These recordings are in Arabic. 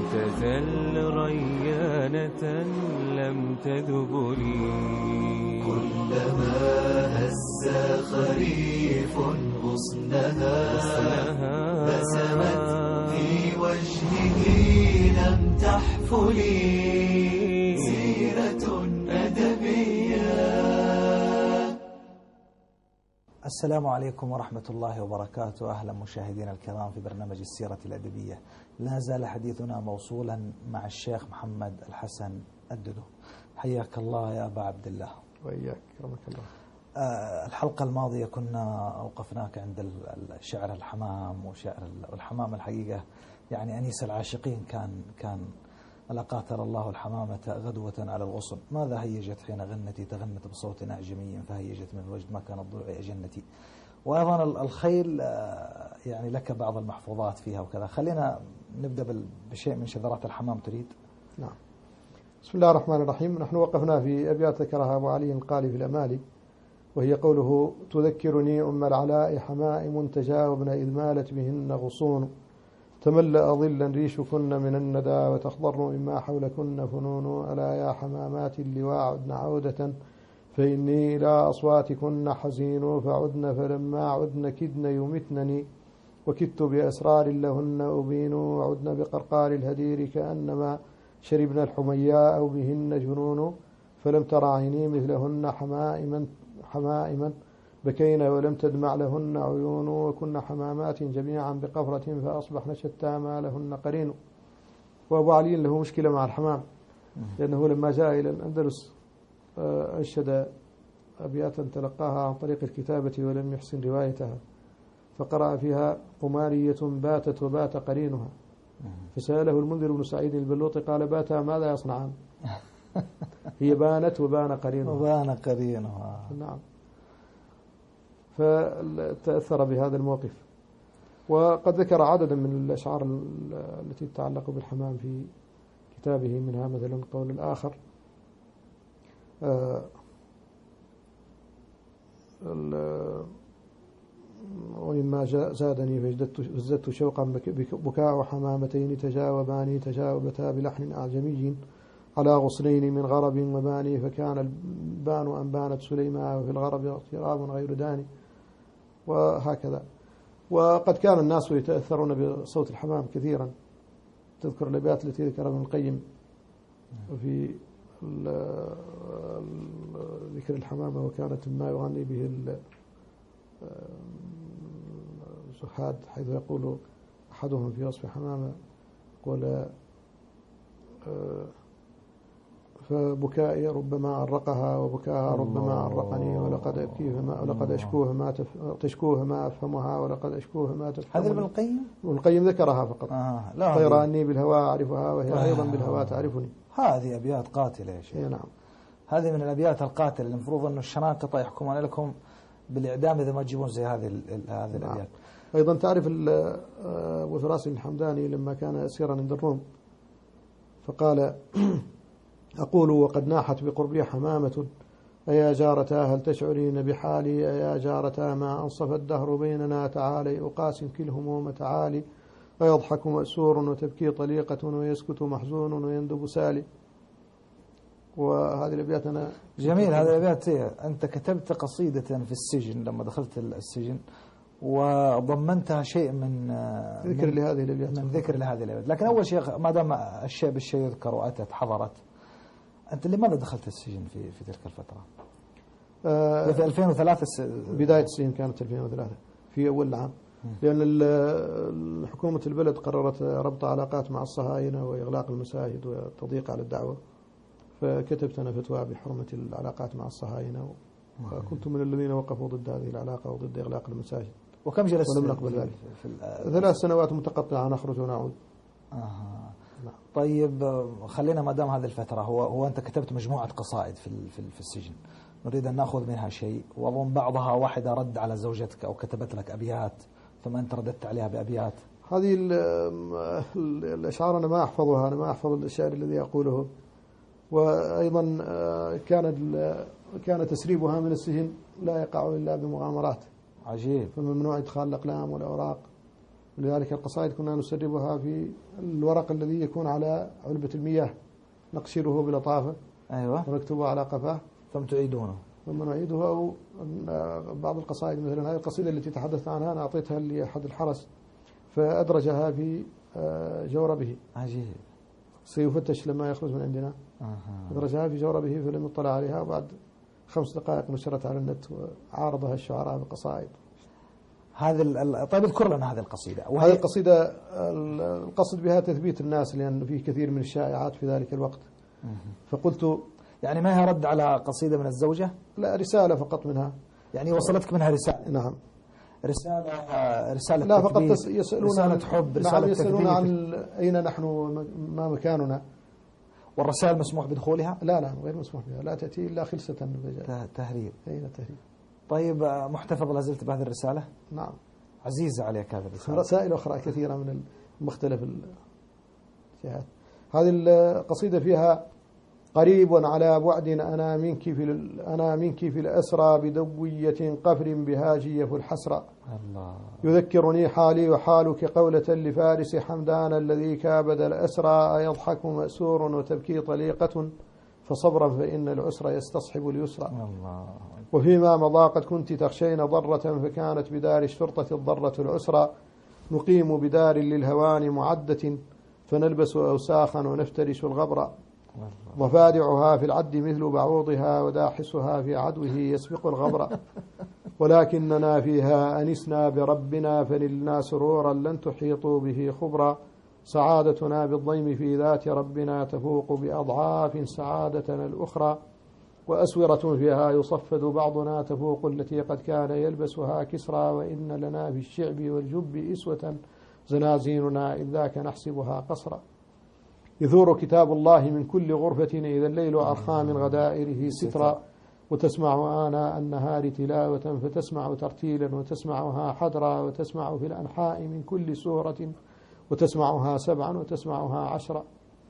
تزل ريانة لم تذب لي. كلما هز خريف غصنها بسمت في وجهه لم تحفلي. سيرة أدبية. السلام عليكم ورحمة الله وبركاته. أهلا مشاهدينا الكرام في برنامج السيرة الأدبية. لا زال حديثنا موصولا مع الشيخ محمد الحسن الددو. حياك الله يا أبا عبد الله. وإياك رحمك الله. الحلقة الماضية كنا أوقفناك عند شعر الحمام وشعر الحمام. الحقيقة يعني أنيس العاشقين كان ألا قاتل الله الحمامة غدوة على الغصن. ماذا هيجت حين غنتي؟ تغنت بصوت أعجمي فهيجت من الوجد ما كانت ضلوع أجنتي. وأيضا الخيل يعني لك بعض المحفوظات فيها وكذا. خلينا نبدأ بشيء من شذرات الحمام. تريد؟ نعم. بسم الله الرحمن الرحيم. نحن وقفنا في أبيات ذكرها أبو علي القالي في الأمالي، وهي قوله: تذكرني أم العلاء حمائم تجاوبن إذ مالت بهن غصون، تملأ ظلا ريشكن من الندى وتخضر مما حولكن فنون، ألا يا حمامات اللواء عدن عودة فإني إلى أصواتكن حزين، فعدن فلما عدن كدن يمتنني وكدت بأسرار لهن أبين، وعدن بقرقار الهدير كأنما شربن الحمياء أو بهن جنون، فلم تر عيني مثلهن حمائما بكين ولم تدمع لهن عيون، وكن حمامات جميعا بقفرة فأصبحن شتى ما لهن قرين. وأبو علي له مشكلة مع الحمام، لأنه لما جاء إلى الأندلس أنشد أبياتا تلقاها عن طريق الكتابة ولم يحسن روايتها، فقرأ فيها: قمارية باتت وبات قرينها، فسأله المنذر بن سعيد البلوطي قال: باتا ماذا يصنعان؟ هي بانت وبان قرينها. وبان قرينها. نعم. فتأثر بهذا الموقف. وقد ذكر عددا من الأشعار التي تتعلق بالحمام في كتابه، منها مثلا قول الآخر: ومما زادني فازددت شوقا بكاء حمامتين تجاوباني تجاوبتا بلحن أعجمي على غصنين من غرب وباني، فكان البان أن بانت سليما وفي الغرب اغتراب غير داني، وهكذا. وقد كان الناس يتأثرون بصوت الحمام كثيرا. تذكر الأبيات التي ذكرها ابن القيم في ذكر الحمامة: وكانت ما يغني به الزهاد، حيث يقول أحدهم في وصف حمامة: قل فبكائي ربما أرقها وبكاها ربما أرقني، ولقد أشكوه ما تشكوه ما أفهمها ولقد أشكوه ما تفهمني. هذا ابن القيم؟ ابن القيم ذكرها فقط. طير أني بالهوى أعرفها وهي أيضا بالهوى تعرفني. هذه أبيات قاتلة يا شيخ. نعم. هذه من الأبيات القاتلة. المفروض أن الشناقطة يحكمون لكم بالإعدام إذا ما تجيبون زي هذه الأبيات. نعم. أيضا تعرف أبو فراس الحمداني لما كان أسيرا عند الروم فقال: أقول وقد ناحت بقربي حمامة أيا جارتا هل تشعرين بحالي، أيا جارتا ما أنصف الدهر بيننا تعالي، أقاسم كلهموم تعالي، ويضحك مأسور وتبكي طليقة ويسكت محزون ويندب سالي. وهذه الأبيات أنا جميل. هذه الأبيات أنت كتبت قصيدة في السجن لما دخلت السجن وضمنتها شيء من ذكر لهذه الأبيات. من ذكر لهذه الأبيات. لكن أول شيء ما دام الشيء بالشيء يذكر وأتت حضرت، أنت لماذا دخلت السجن في تلك الفترة؟ في 2003 بداية السجن كانت 2003 في أول العام، لأن حكومة البلد قررت ربط علاقات مع الصهاينة وإغلاق المساجد والتضييق على الدعوة، فكتبت أنا فتوى بحرمة العلاقات مع الصهاينة، وكنت من الذين وقفوا ضد هذه العلاقة وضد إغلاق المساجد. وكم جلست؟ ولم نقبل ذلك. 3 سنوات متقطعة، نخرج ونعود. نعم. طيب خلينا ما دام هذه الفترة، هو أنت كتبت مجموعة قصائد في السجن، نريد أن نأخذ منها شيء، وأظن بعضها واحدة رد على زوجتك أو كتبت لك أبيات ثم أنت رددت عليها بأبيات. هذه الأشعار أنا ما أحفظها، أنا ما أحفظ الشعر الذي أقوله. وأيضا كان تسريبها من السجن لا يقع إلا بمغامرات. عجيب. فممنوع إدخال الأقلام والأوراق، ولذلك القصائد كنا نسربها في الورق الذي يكون على علبة المياه، نقشره بلطافة أيوة، ونكتبه على قفاه ثم تعيدونه. ثم نعيدها. أو بعض القصائد مثلا هذه القصيدة التي تحدثت عنها أنا أعطيتها لأحد الحرس فأدرجها في جوربه. عجيب. سيفتش لما يخرج من عندنا. أدرجها في جوربه فلم يطلع عليها، وبعد 5 دقائق نشرت على النت وعارضها الشعراء بقصائد. طيب اذكر لنا هذه القصيدة. وهذه القصيدة القصد بها تثبيت الناس، لأن فيه كثير من الشائعات في ذلك الوقت. فقلت يعني ما هي رد على قصيدة من الزوجة؟ لا، رسالة فقط منها. يعني وصلتك منها رسالة؟ نعم. رسالة لا، فقط يسألون رسالة حب، رسالة نعم، يسألون تثبيت. عن أين نحن، ما مكاننا. والرسائل مسموح بدخولها؟ لا غير مسموح بها، لا تأتي إلا خلسة. تهريب. أين تهريب. طيب محتفظ لا زلت بهذه الرسالة؟ نعم. عزيزة عليك هذه الرسالة. رسائل أخرى كثيرة من مختلف الجهات. هذه القصيدة فيها: قريب على بعد أنا منك في الأسرى بدوية قفر بهاجية الحسرى. الله. يذكرني حالي وحالك قولة لفارس حمدان الذي كابد الأسرى، أيضحك مأسور وتبكي طليقة فصبرا فإن العسر يستصحب اليسرى. الله. وفيما مضى قد كنت تخشين ضرة فكانت بدار الشرطة الضرة العسرى، نقيم بدار للهوان معدة فنلبس أوساخا ونفترش الغبر، ضفادعها في العد مثل بعوضها وداحسها في عدوه يسبق الغبر، ولكننا فيها أنسنا بربنا فنلنا سرورا لن تحيطوا به خبرا، سعادتنا بالضيم في ذات ربنا تفوق بأضعاف سعادتنا الأخرى، وأسورة فيها يصفد بعضنا تفوق التي قد كان يلبسها كسرى، وإن لنا في الشعب والجب إسوة زنازيننا إذ ذاك نحسبها قصرا، يثور كتاب الله من كل غرفة إذا الليل أرخى من غدائره سترا، وتسمع آناء النهار تلاوة فتسمع ترتيلا وتسمعها حدرا، وتسمع في الأنحاء من كل سورة وتسمعها 7 وتسمعها 10،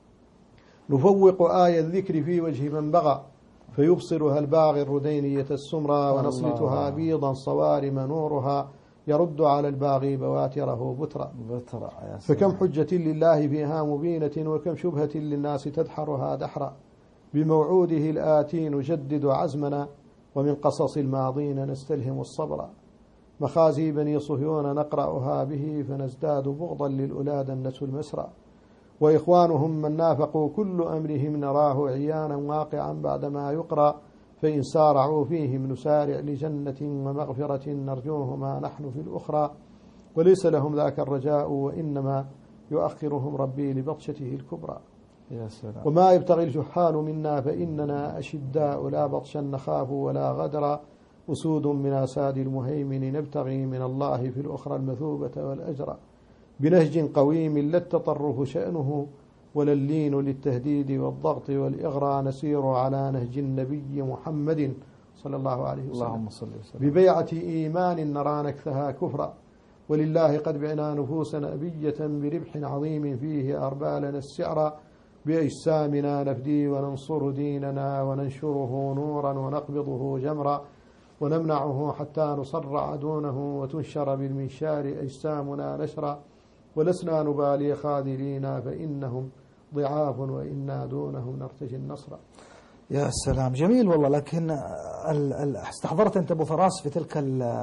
نفوق آية الذكر في وجه من بغى فيبصرها الباغي الردينية السمرى، ونصلتها بيضا صوارم نورها يرد على الباغي بواتره بترا. فكم حجة لله فيها مبينة وكم شبهة للناس تدحرها دحرا، بموعوده الآتي نجدد عزمنا ومن قصص الماضين نستلهم الصبر، مخازي بني صهيون نقرأها به فنزداد بغضا للأولاد النس المسرى، وإخوانهم من نافقوا كل أمرهم نراه عيانا واقعا بعدما يقرأ، فإن سارعوا فيهم نسارع لجنة ومغفرة نرجوهما نحن في الأخرى، وليس لهم ذاك الرجاء وإنما يؤخرهم ربي لبطشته الكبرى. يا سلام. وما يبتغي الجحال منا فإننا أشداء لا بطشا نخاف ولا غدرا، أسود من أساد المهيمن نبتغي من الله في الأخرى المثوبة والأجر، بنهج قويم لا التطرف شأنه ولا اللين للتهديد والضغط والإغراء، نسير على نهج النبي محمد صلى الله عليه وسلم، اللهم صل وسلم، ببيعة إيمان نرى نكثها كفرا، ولله قد بعنا نفوسنا أبية بربح عظيم فيه أربالنا السعر، بأجسامنا نفدي وننصر ديننا وننشره نورا ونقبضه جمرا، ونمنعه حتى نصرع دونه وتنشر بالمنشار أجسامنا نشرا، ولسنا نبالي خاذلين فإنهم ضعاف وإنا دونهم نرتجي النصر. يا سلام، جميل والله. لكن استحضرت أنت أبو فراس في تلك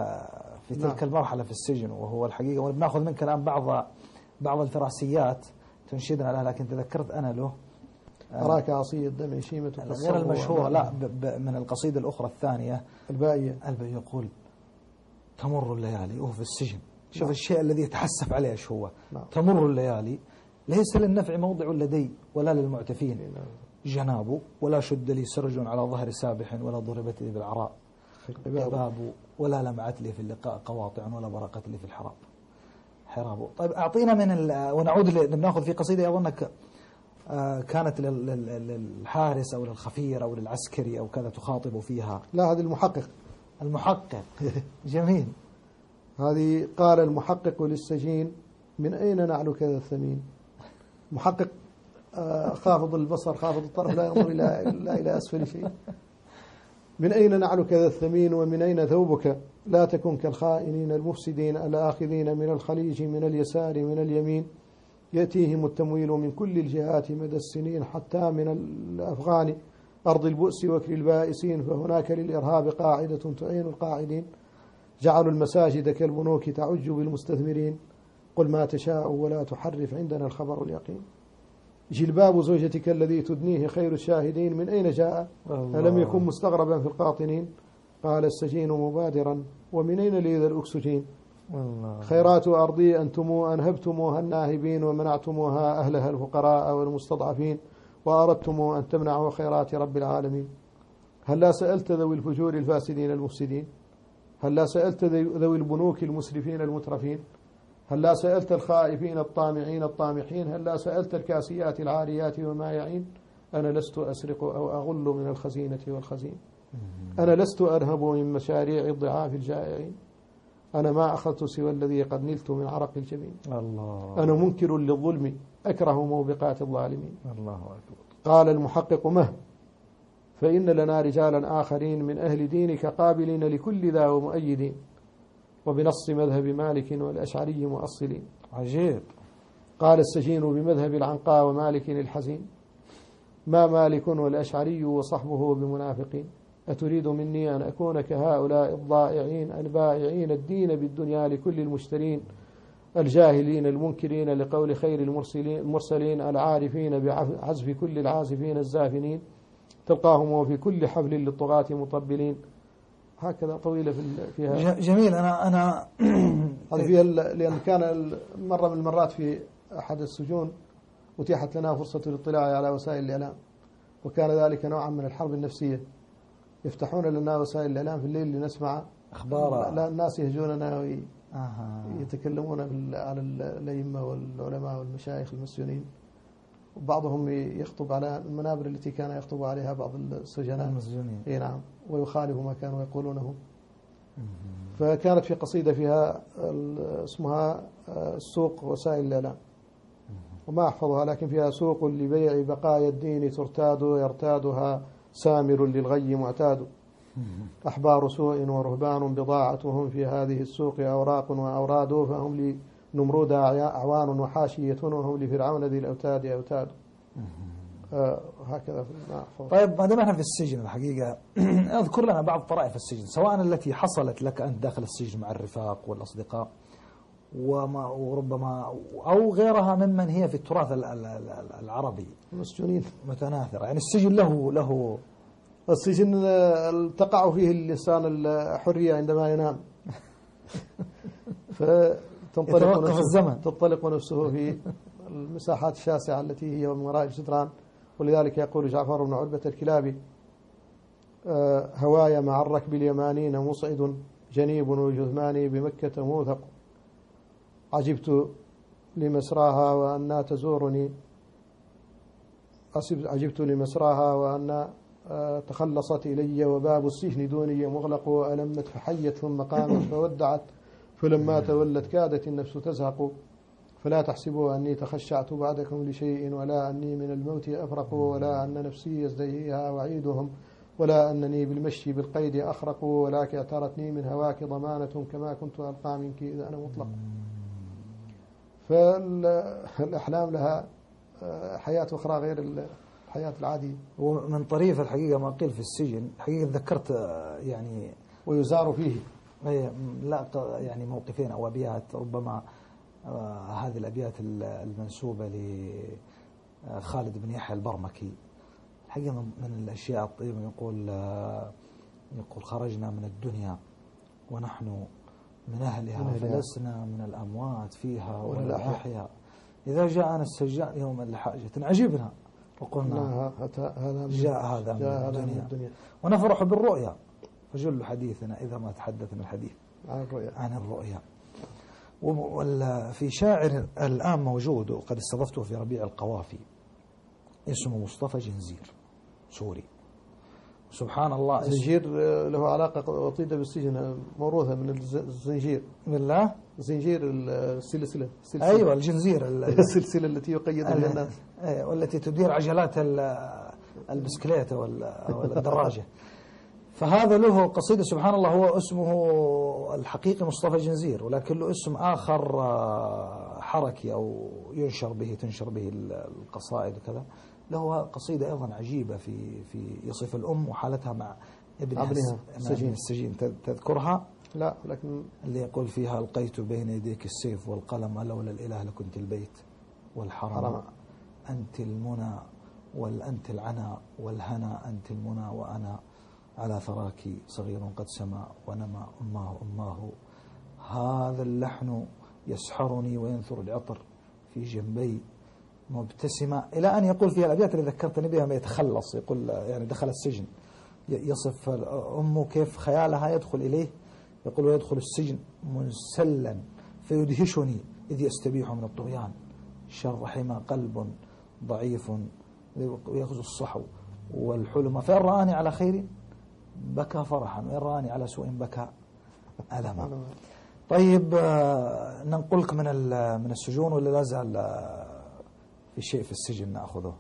المرحلة في السجن، وهو الحقيقة ونأخذ منك الآن بعض الفراسيات تنشدنا لها، لكن تذكرت أنا له أراك عصي الدمع شيمة غير المشهورة، لا من القصيدة الأخرى الثانية البائية يقول: تمر الليالي، وهو في السجن. شوف الشيء الذي يتحسف عليه ايش هو. تمر الليالي ليس للنفع موضع لدي ولا للمعتفين جناب، ولا شد لي سرج على ظهر سابح، ولا ضربت لي بالعراء قباب، ولا لمعت لي في اللقاء قواطع، ولا برقت لي في حراب. طيب أعطينا ونعود ناخذ في قصيدة أظنك كانت للحارس أو للخفير أو للعسكري أو كذا تخاطب فيها. لا، هذه المحقق. جميل. هذه: قال المحقق للسجين: من أين نعل كذا الثمين؟ محقق خافض البصر خافض الطرف لا ينظر إلى أسفل شيء. من أين نعلك ذا الثمين ومن أين ثوبك لا تكن كالخائنين المفسدين الآخذين من الخليج من اليسار من اليمين يأتيهم التمويل من كل الجهات مدى السنين حتى من الأفغان أرض البؤس وكر البائسين فهناك للإرهاب قاعدة تعين القاعدين جعلوا المساجد كالبنوك تعج بالمستثمرين قل ما تشاء ولا تحرف عندنا الخبر اليقين جلباب زوجتك الذي تدنيه خير الشاهدين من أين جاء ألم يكن مستغربا في القاطنين قال السجين مبادرا ومن أين لي ذا الأكسجين خيرات أرضي أنتم أنهبتموها الناهبين ومنعتموها أهلها الفقراء والمستضعفين وأردتم أن تمنعوا خيرات رب العالمين هل لا سألت ذوي الفجور الفاسدين المفسدين هل لا سألت ذوي البنوك المسرفين المترفين هل لا سألت الخائفين الطامعين الطامحين هل لا سألت الكاسيات العاريات وما يعين أنا لست أسرق أو أغل من الخزينة والخزين أنا لست أرهب من مشاريع الضعاف الجائعين أنا ما أخذت سوى الذي قد نلت من عرق الجبين الله. أنا منكر للظلم أكره موبقات الظالمين الله أكبر. قال المحقق مه فإن لنا رجالا آخرين من أهل دينك قابلين لكل ذا ومؤيدين وبنص مذهب مالك والأشعري مؤصلين عجيب. قال السجين بمذهب العنقاء ومالك الحزين ما مالك والأشعري وصحبه بمنافقين أتريد مني أن أكون كهؤلاء الضائعين البائعين الدين بالدنيا لكل المشترين الجاهلين المنكرين لقول خير المرسلين العارفين بعزف كل العازفين الزافنين تلقاهم وفي كل حفل للطغاة مطبلين هكذا طويلة فيها. جميل. أنا هذا فيها لأن كان مرة من المرات في أحد السجون أتيحت لنا فرصة الاطلاع على وسائل الإعلام وكان ذلك نوعا من الحرب النفسية يفتحون لنا وسائل الإعلام في الليل لنسمع أخبار. لا الناس يهجوننا ويتكلمون على الأئمة والعلماء والمشايخ المسجونين وبعضهم يخطب على المنابر التي كان يخطب عليها بعض السجناء المسجونين. اي نعم ويخالف ما كانوا يقولونه. فكانت في قصيدة فيها اسمها السوق وسائل الإعلام وما أحفظها لكن فيها سوق لبيع بقايا الدين ترتاد يرتادها سامر للغي معتاد أحبار سوء ورهبان بضاعتهم في هذه السوق أوراق وأوراد فهم لنمرود أعوان وحاشية وهم لفرعون ذي الأوتاد أوتاد. هكذا. طيب ما دام احنا في السجن الحقيقة اذكر لنا بعض طرائف السجن سواء التي حصلت لك أنت داخل السجن مع الرفاق والأصدقاء وربما أو غيرها ممن هي في التراث العربي المسجونين متناثرة. يعني السجن له السجن تقع فيه اللسان الحرية عندما ينام تنطلق نفسه في المساحات الشاسعة التي هي من وراء الجدران. ولذلك يقول جعفر بن عتبة الكلابي هوايا مع الركب اليمانين مصعد جنيب وجثماني بمكة موثق عجبت لمسراها وأن تزورني عجبت لمسراها وأن تخلصت إلي وباب السجن دوني مغلق وألمت فحيت ثم قامت فودعت فلما تولت كادت النفس تزهق فلا تحسبوا أني تخشعت بعدكم لشيء ولا أني من الموت أفرق ولا أن نفسي يزدهيها وعيدهم ولا أنني بالمشي بالقيد أخرق ولكن اعترتني من هواك ضمانة كما كنت ألقى منك إذا أنا مطلق. فالأحلام لها حياة أخرى غير الحياة العادية. ومن طريف الحقيقة ما قيل في السجن حقيقة ذكرت يعني ويزار فيه لا يعني موقفين أو أبيات ربما هذه الأبيات المنسوبة لخالد بن يحيى البرمكي حقيقة من الأشياء الطيبة يقول خرجنا من الدنيا ونحن من أهلها فلسنا من الأموات فيها ولا الأحياء إذا جاءنا السجان يوما لحاجة عجبنا وقلنا جاء هذا من الدنيا ونفرح بالرؤيا فجل حديثنا إذا ما تحدثنا الحديث عن الرؤيا. وفي شاعر الآن موجود وقد استضفته في ربيع القوافي اسمه مصطفى جنزير سوري سبحان الله. زنجير له علاقة وطيدة بالسجن موروثة من الزنجير بالله زنجير السلسلة أيوة الجنزير السلسلة التي يقيد بها الناس والتي تدير عجلات البسكليتة والدراجة. فهذا له قصيدة سبحان الله، هو اسمه الحقيقي مصطفى جنزير، ولكن له اسم آخر حركي أو تنشر به القصائد وكذا. له قصيدة أيضا عجيبة في يصف الأم وحالتها مع ابنها السجين. تذكرها؟ لا، لكن اللي يقول فيها: ألقيت بين يديك السيف والقلم، لولا الإله لكنت البيت والحرم، أنت المنى والأنت العنا والهنا، أنت المنى وأنا على ثراك صغير قد سما ونما أماه. هذا اللحن يسحرني وينثر العطر في جنبي مبتسمة، إلى أن يقول فيها الأبيات اللي ذكرتني بها ما يتخلص، يقول يعني دخل السجن، يصف أمه كيف خيالها يدخل إليه، يقول: ويدخل السجن منسلا فيدهشني إذ يستبيح من الطغيان، شر حمى قلب ضعيف ويأخذ الصحو والحلم، فإن رآني على خير بكى فرحا، وإن رآني على سوء بكى ألما. طيب، ننقلك من السجون، ولا لازال في شيء في السجن نأخذه؟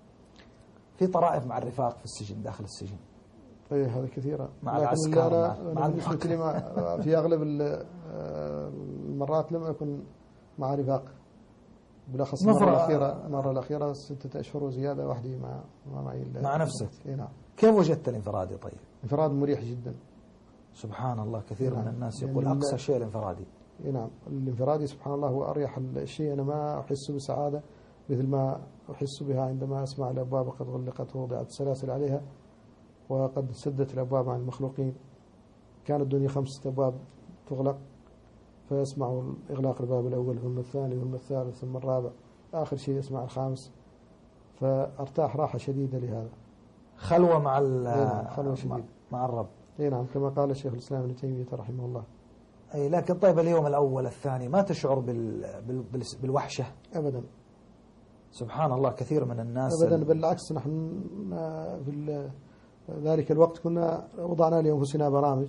في طرائف مع الرفاق في السجن، داخل السجن. طيب، هذا كثيرة مع العسكر، مع بالنسبة لي في أغلب المرات لم أكن مع رفاق، بالأخص المرة الأخيرة 6 أشهر وزيادة وحدي معي مع نفسك. نعم. كيف وجدت الانفرادي؟ طيب، انفراد مريح جدا. سبحان الله، كثير من الناس يقول أقصى شيء الانفرادي. نعم، الانفرادي سبحان الله هو أريح الشيء. أنا ما أحس بسعادة مثل ما أحس بها عندما أسمع الأبواب قد غلقت ووضعت السلاسل عليها وقد سدت الأبواب عن المخلوقين. كانت الدنيا 5 أبواب تغلق، فيسمع إغلاق الباب الأول ثم الثاني ثم الثالث ثم الرابع، آخر شيء يسمع الخامس، فأرتاح راحة شديدة لهذا. خلوة خلوة شديدة مع الرب. نعم، كما قال الشيخ الإسلام ابن تيمية رحمه الله. أي، لكن طيب، اليوم الأول الثاني ما تشعر بالوحشة؟ أبدا. سبحان الله، كثير من الناس أبدا، بالعكس، نحن في ذلك الوقت كنا وضعنا لأنفسنا برامج،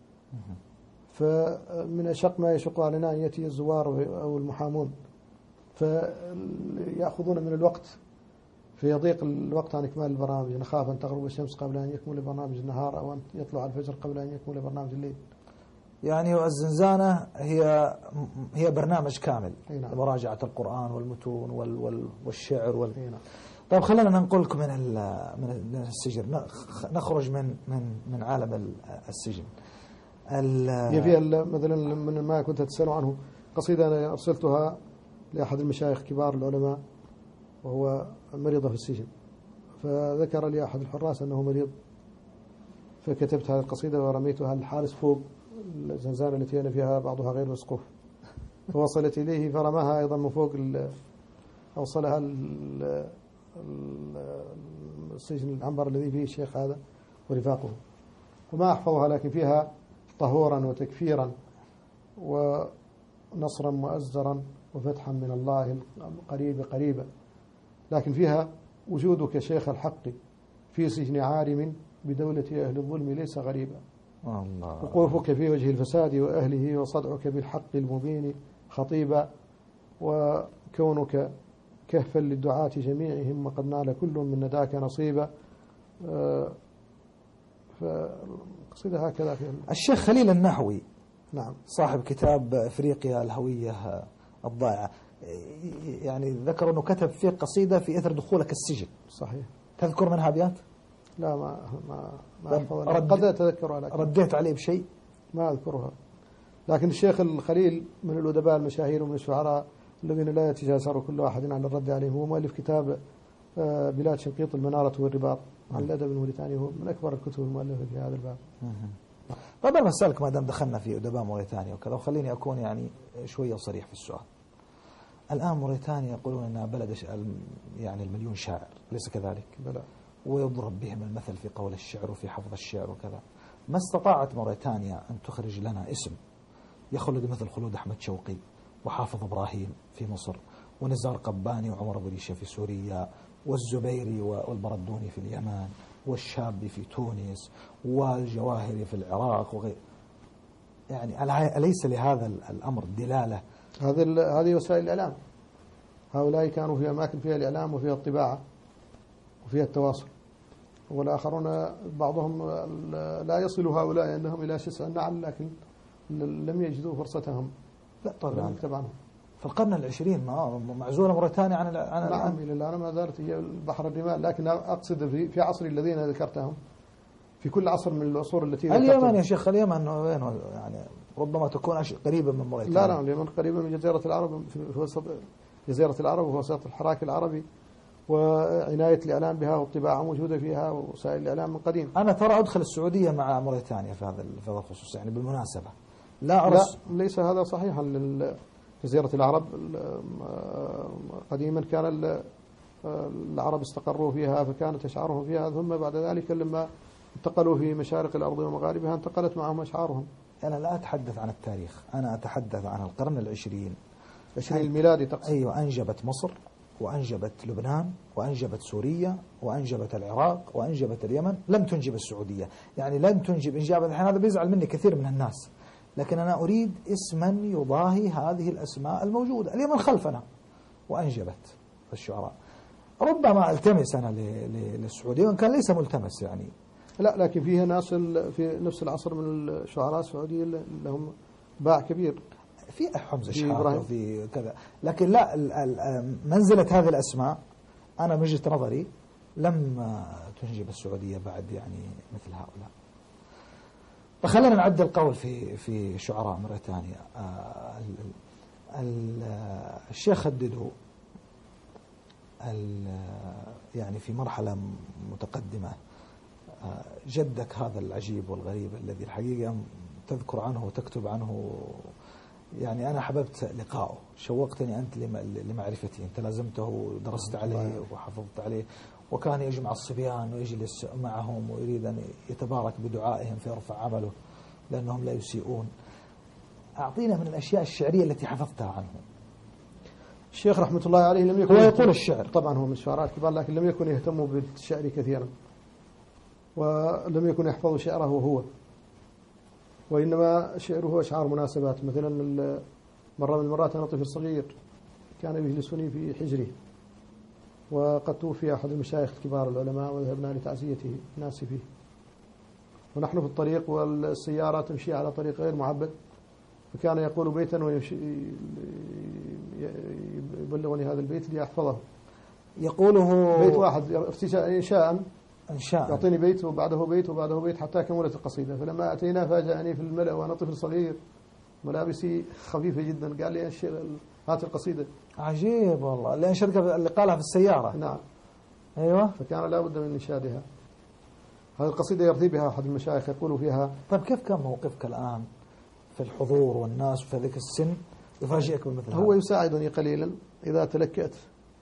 فمن أشق ما يشق علينا أن يأتي الزوار أو المحامون فيأخذون من الوقت، فيضيق الوقت عن إكمال البرامج. نخاف أن تغرب الشمس قبل أن يكمل برنامج النهار، أو أن يطلع الفجر قبل أن يكمل برنامج الليل. يعني الزنزانة هي برنامج كامل. نعم. مراجعة القرآن والمتون والشعر نعم. طيب، خلينا ننقلك من السجن، نخرج من عالم السجن. هي فيها مثلا من ما كنت تسأل عنه قصيدة أنا أرسلتها لأحد المشايخ كبار العلماء وهو مريض في السجن، فذكر لي أحد الحراس أنه مريض، فكتبت هذه القصيدة ورميتها للحارس فوق الزنزانة التي أنا فيها بعضها غير مسقوف، فوصلت إليه فرماها أيضا من فوق، أوصلها السجن العنبر الذي فيه الشيخ هذا ورفاقه، وما أحفظها، لكن فيها طهورا وتكفيرا ونصرا مؤزرا وفتحا من الله قريبا، لكن فيها وجودك شيخ الحق في سجن عارم بدولة أهل الظلم ليس غريبا، وقوفك في وجه الفساد وأهله وصدعك بالحق المبين خطيبا، وكونك كهفا للدعاة جميعهم وقد نال كل من نداك نصيبا. فقصيدة هكذا في الشيخ خليل النحوي، نعم، صاحب كتاب إفريقيا الهوية الضائعة، يعني ذكر أنه كتب فيه قصيدة في إثر دخولك السجن. صحيح. تذكر منها أبيات؟ لا، ما أحفظها، قد أتذكرها، لكن رديت عليه بشيء؟ ما أذكرها. لكن الشيخ الخليل من الأدباء المشاهير ومن الشعراء الذين لا يتجاسر كل واحد على الرد عليهم، هو مؤلف كتاب بلاد شنقيط المنارة والرباط عن الأدب الموريتاني، هو من أكبر الكتب المؤلفة في هذا الباب. طيب، أنا بسألك ما دام دخلنا في أدباء موريتانيا وكذا، وخليني أكون يعني شوية صريح في السؤال. الآن موريتانيا يقولون أنها بلد يعني المليون شاعر، أليس كذلك؟ بلى. ويضرب بهم المثل في قول الشعر وفي حفظ الشعر وكذا. ما استطاعت موريتانيا أن تخرج لنا اسم يخلد مثل خلود أحمد شوقي وحافظ إبراهيم في مصر، ونزار قباني وعمر أبو ريشة في سوريا، والزبيري والبردوني في اليمن، والشابي في تونس، والجواهري في العراق وغير. يعني أليس لهذا الأمر دلالة؟ هذه وسائل الإعلام. هؤلاء كانوا في أماكن فيها الإعلام وفيها الطباعة وفيها التواصل، والآخرون بعضهم لا يصل هؤلاء أنهم إلى شسع النعل، لكن لم يجدوا فرصتهم. لا طبعا يكتب عنهم. في القرن العشرين معزولة موريتانيا عن نعم إلى الآن ما زالت هي بحر الرمال، لكن أقصد في عصر الذين ذكرتهم، في كل عصر من العصور التي ذكرتهم. اليمن يا شيخ، اليمن وين يعني ربما تكون قريبة من موريتانيا. لا اليمن قريبة من جزيرة العرب، في وسط جزيرة العرب وفي وسط الحراك العربي، وعناية الإعلام بها والطباعة موجودة فيها ووسائل الإعلام من قديم. أنا ترى أدخل السعودية مع موريتانيا في هذا الخصوص يعني بالمناسبة. لا ليس هذا صحيحا. جزيرة العرب قديما كان العرب استقروا فيها فكانت أشعارهم فيها، ثم بعد ذلك لما انتقلوا في مشارق الأرض ومغاربها انتقلت معهم أشعارهم. أنا لا أتحدث عن التاريخ، أنا أتحدث عن القرن العشرين الميلادي تقصد. أيوة، أنجبت مصر وأنجبت لبنان وأنجبت سوريا وأنجبت العراق وأنجبت اليمن، لم تنجب السعودية. يعني لم تنجب إنجابا. الحين هذا بيزعل مني كثير من الناس، لكن أنا أريد اسما يضاهي هذه الأسماء الموجودة. اليمن خلفنا وأنجبت الشعراء. ربما التمس أنا للسعودية، وإن كان ليس ملتمس يعني. لا لكن فيها ناس في نفس العصر من الشعراء السعوديين لهم باع كبير، في حمزة شحاتة وفي كذا، لكن لا منزلة هذه الأسماء أنا من وجهة نظري لم تنجب السعودية بعد يعني مثل هؤلاء. فخلينا نعدل القول في شعراء موريتانيا. الشيخ خددو يعني في مرحلة متقدمة جدك هذا العجيب والغريب الذي الحقيقة تذكر عنه وتكتب عنه، يعني أنا حببت لقائه، شوقتني أنت لمعرفته، أنت لازمته ودرست عليه وحفظت عليه، وكان يجمع الصبيان ويجلس معهم ويريد أن يتبارك بدعائهم فيرفع عمله لأنهم لا يسيئون. أعطينا من الأشياء الشعرية التي حفظتها عنه. الشيخ رحمة الله عليه لم يكن هو يقول الشعر، طبعا هو من الشعراء الكبار، لكن لم يكن يهتم بالشعر كثيرا، ولم يكن يحفظ شعره هو، وإنما شعره أشعار مناسبات. مثلا مرة من المرات أنا طفل صغير كان يجلسني في حجره، وقد توفي أحد المشايخ الكبار العلماء وذهبنا لتعزيته الناس فيه، ونحن في الطريق والسيارة تمشي على طريق غير معبد، فكان يقول بيتا يبلغني هذا البيت ليحفظه. يقوله بيت واحد إنشاء يعطيني بيت وبعده بيت وبعده بيت حتى كملت القصيدة. فلما أتينا فاجأني في الملأ وأنا طفل صغير ملابسي خفيفة جدا، قال لي هات القصيدة. عجيب والله، اللي أنشدك اللي قالها في السيارة. نعم أيوة، فكان لا بد من إنشادها. هذه القصيدة يرضي بها أحد المشايخ يقول فيها. طيب كيف كان موقفك الآن في الحضور والناس في ذيك السن يفاجئك بمثل هذا؟ هو يساعدني قليلا إذا تلكأت.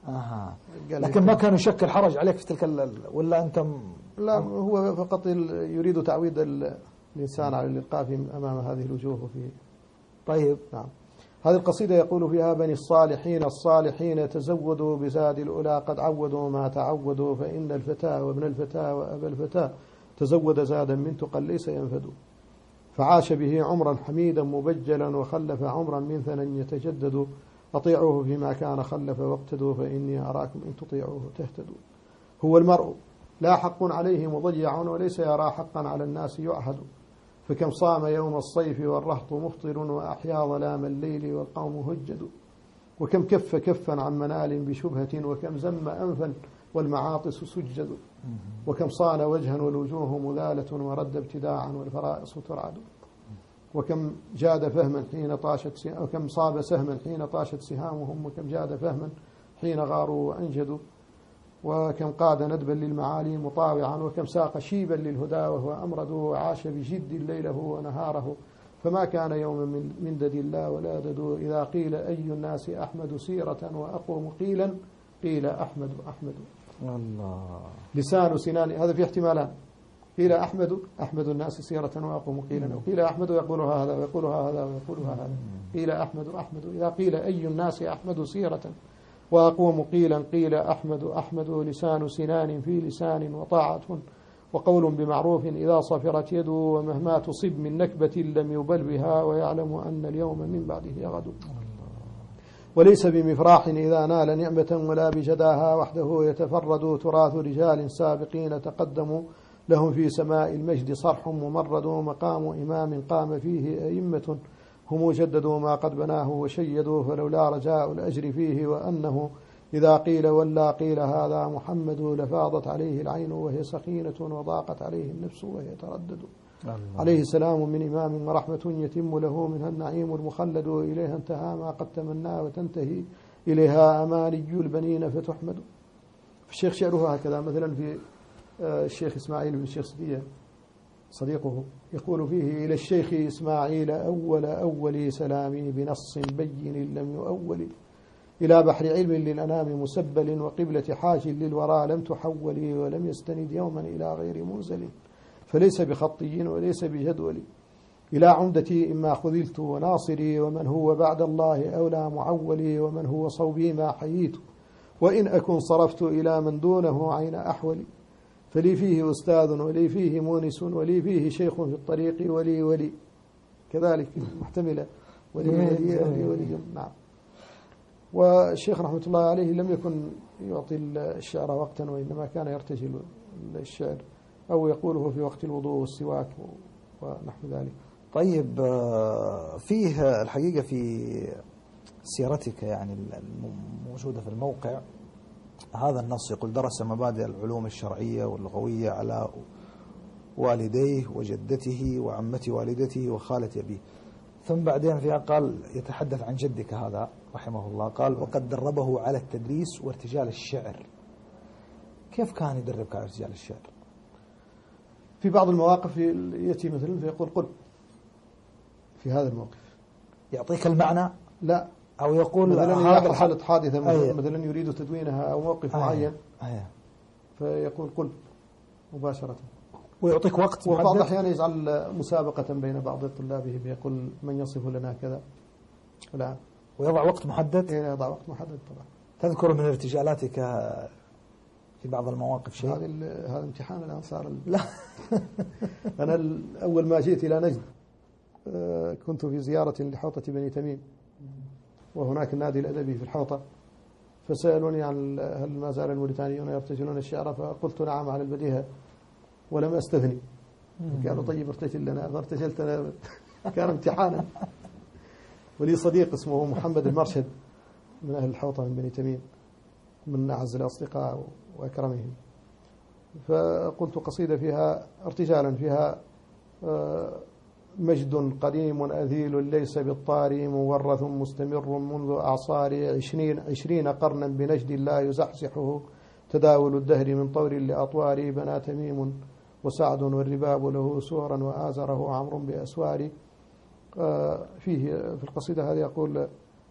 لكن ما كان يشكل حرج عليك في تلك ولا أنت لا، هو فقط يريد تعويد الإنسان على الإلقاء أمام هذه الوجوه وفي. طيب نعم. هذه القصيدة يقول فيها: بني الصالحين تزودوا بزاد الأولى قد عودوا ما تعودوا، فإن الفتى وابن الفتى وأبا الفتى تزود زادا من تقى ليس ينفد، فعاش به عمرا حميدا مبجلا وخلف عمرا من ثنى يتجدد، أطيعوه فيما كان خلف واقتدوا، فإني أراكم إن تطيعوه تهتدوا. هو المرء لا حق عليه مضيع وليس يرى حقا على الناس يعهد، فكم صام يوم الصيف والرهط مفطر وأحيا ظلام الليل والقوم هجد، وكم كف كفا عن منال بشبهة وكم زم أنفا والمعاطس سجد، وكم صان وجها والوجوه مذالة ورد ابتداعا والفرائص ترعد، وكم جاد فهما حين طاشت وكم صاب سهما حين طاشت سهامهم، وكم جاد فهما حين غاروا وأنجدوا، وكم قاد ندبا للمعالي مطاوعا، وكم ساق شيبا للهدى وهو أمرد، وعاش بجد ليله ونهاره، فما كان يوما من دد الله ولا دد، إذا قيل أي الناس أحمد سيرة وأقوم قيلا قيل أحمد الله. لسان سنان، هذا في احتمالان: قيل أحمد الناس سيرة وأقوم قيلا، وقيل أحمد يقولها هذا ويقولها هذا ويقولها هذا، قيل أحمد إذا قيل أي الناس أحمد سيرة وأقوم قيلا قيل أحمد لسان سنان في لسان وطاعة وقول بمعروف إذا صفرت يده، ومهما تصب من نكبة لم يبل بها ويعلم أن اليوم من بعده غد. وليس بمفراح إذا نال نعمة ولا بجداها وحده يتفرد تراث رجال سابقين تقدموا لهم في سماء المجد صرح ممرد مقام إمام قام فيه أئمة هم جددوا ما قد بناه وشيدوا فلولا رجاء الأجر فيه وأنه إذا قيل ولا قيل هذا محمد لفاضت عليه العين وهي سخينة وضاقت عليه النفس وهي تردد عليه سلام من إمام ورحمة يتم له منها النعيم المخلد إليها انتهى ما قد تمنى وتنتهي إليها أماني البنين فتحمد. الشيخ شعره هكذا مثلا في الشيخ إسماعيل بن الشيخ سدية صديقه يقول فيه إلى الشيخ إسماعيل أول سلامي بنص بين لم يؤول إلى بحر علم للأنام مسبل وقبلة حاج للورى لم تحولي ولم يستند يوما إلى غير منزل فليس بخطي وليس بجدول إلى عمدتي إما خذلت وناصري ومن هو بعد الله أولى معولي ومن هو صوبي ما حييت وإن أكن صرفت إلى من دونه عين أحولي فلي فيه أستاذ ولي فيه مونس ولي فيه شيخ في الطريق ولي كذلك محتملة ولي نعم. والشيخ رحمة الله عليه لم يكن يعطي الشعر وقتا وإنما كان يرتجل الشعر أو يقوله في وقت الوضوء والسواك ونحو ذلك. طيب فيه الحقيقة في سيرتك يعني الموجودة في الموقع هذا النص يقول درس مبادئ العلوم الشرعية واللغوية على والديه وجدته وعمة والدته وخالة أبيه، ثم بعدين فيها قال يتحدث عن جدك هذا رحمه الله، قال وقد دربه على التدريس وارتجال الشعر. كيف كان يدربك على ارتجال الشعر؟ في بعض المواقف يأتي مثلا فيقول قل في هذا الموقف يعطيك المعنى لا أو يقول مثلا إذا حصلت حادثة مثلا يريد تدوينها أو موقف معين فيقول قل مباشرة ويعطيك وقت محدد. وبعض الأحيان يجعل مسابقة بين بعض طلابه بيقول من يصف لنا كذا لا ويضع وقت محدد. يضع وقت محدد طبعا. تذكر من ارتجالاتك في بعض المواقف شيء؟ هذا امتحان الآن صار لا أنا أول ما جئت إلى نجد كنت في زيارة لحوطة بني تميم وهناك النادي الأدبي في الحوطة فسألوني عن هل ما زال الموريتانيون يرتجلون الشعر فقلت نعم على البديهة ولم أستثني. قالوا طيب ارتجل لنا فارتجلت أنا كان امتحانا. ولي صديق اسمه محمد المرشد من أهل الحوطة من بني تميم من أعز الأصدقاء وأكرمهم، فقلت قصيدة فيها ارتجالا فيها مجد قديم أذيل ليس بالطاري مورث مستمر منذ أعصار 20 قرنا بنجد لا يزحزحه تداول الدهر من طور لأطوار بنى تميم وسعد والرباب له سورا وآزره عمرو بأسوار. فيه في القصيدة هذه يقول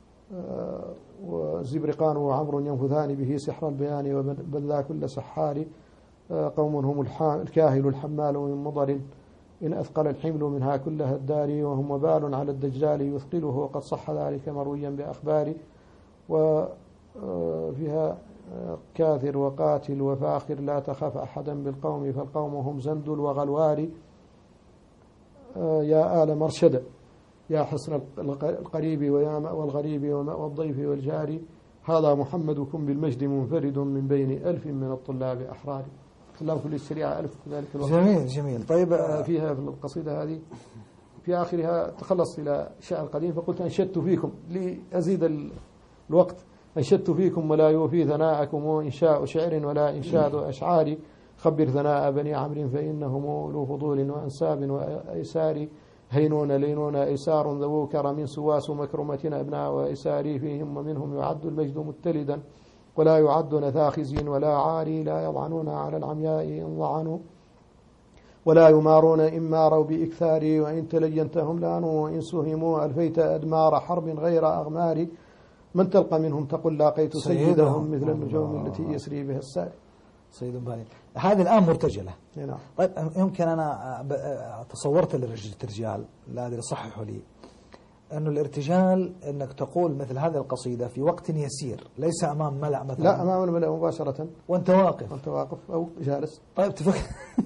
وزبرقان وعمرو ينفذان به سحر البيان وبل ذا كل سحار قوم هم الكاهل الحمال من مضر إن أثقل الحمل منها كلها الدار وهم وبال على الدجال يثقله قد صح ذلك مرويا بأخبار. وفيها كاثر وقاتل وفاخر لا تخاف أحدا بالقوم فالقوم هم زندل وغلوار. يا آل مرشد يا حسن القريب ويا مأوى الغريب ومأوى الضيف والجار هذا محمدكم بالمجد منفرد من بين 1000 من الطلاب أحرار. طلاب كل الشريعة 1000 في ذلك الوقت. جميل. طيب فيها في القصيدة هذه في آخرها تخلصت إلى شعر قديم فقلت أنشدت فيكم لأزيد الوقت أنشدت فيكم ولا يوفي ثناءكم إنشاء شعر ولا إنشاد أشعار خبر ثناء بني عمرو فإنهم ذو فضول وأنساب وأيسار هينون لينون إيسار ذو كرم سواس مكرمة أبناء وإساري فيهم ومنهم يعد المجد متلدا ولا يعد نثاخز ولا عاري لا يضعنون على العمياء إن ضعنوا ولا يمارون إن ماروا بإكثار وإن تلينتهم لانوا وإن سهموا ألفيت أدمار حرب غير أغمار من تلقى منهم تقل لاقيت سيدهم مثل النجوم التي يسري بها الساري. سيد بالي هذه الآن مرتجلة. نعم. طيب يمكن أنا تصورت الارتجال لا أدري صححوا لي أنه الارتجال أنك تقول مثل هذه القصيدة في وقت يسير ليس أمام ملأ مثلا. لا أمام الملأ مباشرة وأنت واقف أو جالس. طيب تفكر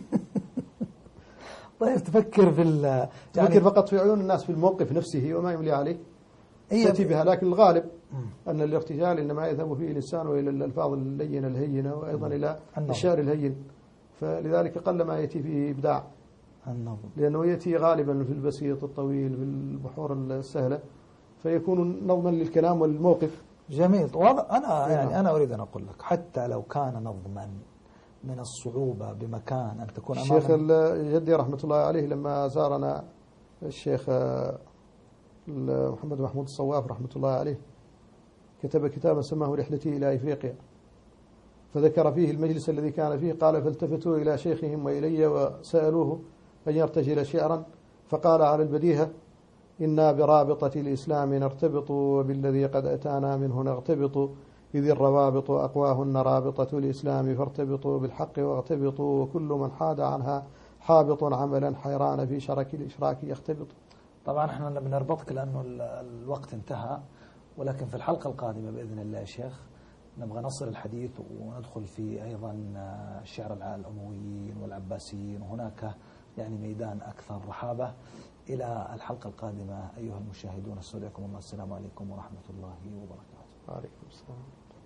طيب تفكر تفكر فقط في عيون الناس في الموقف نفسه وما يملي عليه تأتي بها، لكن الغالب أن الارتجال إنما يذهب فيه الإنسان إلى الألفاظ اللينة الهينة، وأيضا إلى الشعر الهين، فلذلك قل ما يأتي فيه إبداع النظم، لأنه يأتي غالبا في البسيط الطويل في البحور السهلة، فيكون نظما للكلام والموقف. جميل. أنا يعني أنا أريد أن أقول لك حتى لو كان نظما من الصعوبة بمكان أن تكون أمام الشيخ جدي رحمة الله عليه لما زارنا الشيخ محمد محمود الصواف رحمة الله عليه كتب كتابا سماه رحلتي إلى إفريقيا، فذكر فيه المجلس الذي كان فيه، قال فالتفتوا إلى شيخهم وإلي وسألوه أن يرتجل شعرا، فقال على البديهة: إنا برابطة الإسلام نرتبط، وبالذي قد أتانا منه نغتبط، إذ الروابط أقواهن رابطة الإسلام، فارتبطوا بالحق واغتبطوا، وكل من حاد عنها حابط عملا حيران في شرك الإشراك يختبط. طبعا احنا بنربطك لأنه الوقت انتهى، ولكن في الحلقة القادمة بإذن الله يا شيخ نبغى نصل الحديث وندخل في أيضا الشعر الأمويين والعباسيين، وهناك يعني ميدان أكثر رحابة. إلى الحلقة القادمة أيها المشاهدون، استودعكم الله، السلام عليكم ورحمة الله وبركاته. وعليكم السلام.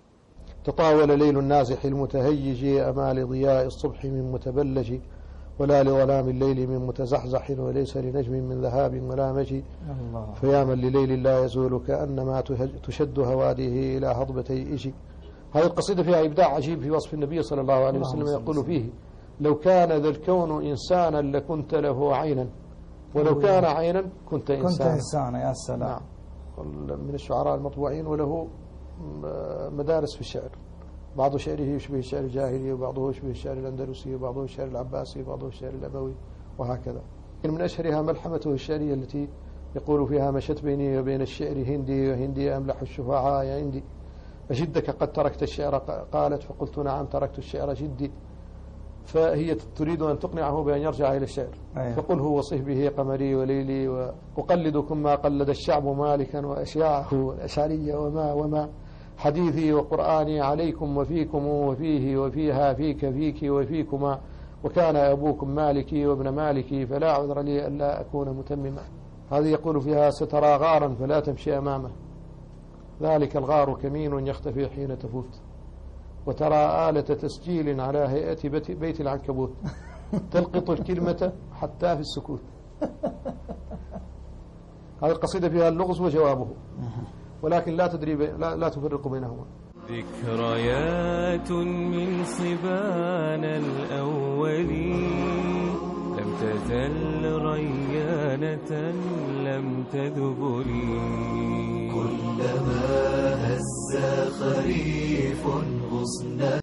تطاول ليل النازح المتهيج أمال ضياء الصبح من متبلج، ولا لظلام الليل من متزحزح، وليس لنجم من ذهاب ولا مجي، فيا من لليل لا يزول كأنما تشد هواده إلى هضبتي إجي. هذه القصيدة فيها إبداع عجيب في وصف النبي صلى الله عليه وسلم، يقول فيه: لو كان ذا الكون إنسانا لكنت له عينا، ولو كان عينا كنت إنسانا. يا سلام. نعم. من الشعراء المطبوعين، وله مدارس في الشعر، بعض شعره يشبه الشعر الجاهلي، وبعضه يشبه الشعر الأندلسي، وبعضه الشعر العباسي، وبعضه الشعر الأبوي، وهكذا. من أشهرها ملحمته الشعرية التي يقول فيها: مشت بيني وبين الشعر هندي، وهندي أملح الشفعاء يا هندي، أجدك قد تركت الشعر؟ قالت: فقلت نعم تركت الشعر جدي. فهي تريد أن تقنعه بأن يرجع إلى الشعر. فقل هو وصف به قمري وليلي، وأقلدكم ما قلد الشعب مالكا وأشياعه الأشعرية وما حديثي وقرآني عليكم وفيكم وفيه وفيها فيك فيك وفيكما، وكان أبوكم مالكي وابن مالكي، فلا عذر لي ألا أكون متمما. هذه يقول فيها: سترى غارا فلا تمشي أمامه، ذلك الغار كمين يختفي حين تفوت، وترى آلة تسجيل على هيئة بيت العنكبوت، تلقط الكلمة حتى في السكوت. هذه القصيدة فيها اللغز وجوابه، ولكن لا تفرق بينهما. ذكريات من صبان الأولين، لم تزل ريانة لم تذب لي، كلما هز خريف غصنها